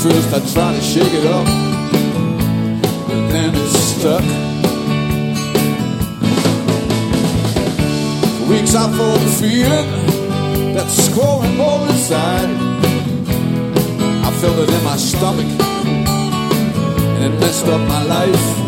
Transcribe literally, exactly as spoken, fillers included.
first I tried to shake it up, but then it stuck. For weeks I fought the feeling that's growing more inside. I felt it in my stomach, and it messed up my life.